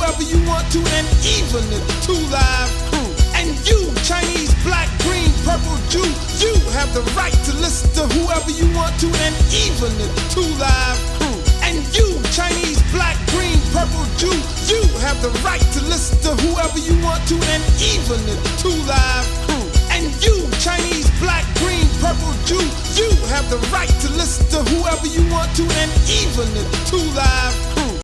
whoever you want to, and even the Two Live Crew. And you, Chinese, black, green, purple, Jew, you have the right to listen to whoever you want to, and even the Two Live Crew. And you, Chinese, black, green, purple, Jew, you have the right to listen to whoever you want to, and even the Two Live Crew. And you, Chinese, black, green, purple, Jew, you have the right to listen to whoever you want to, and even the Two Live Crew.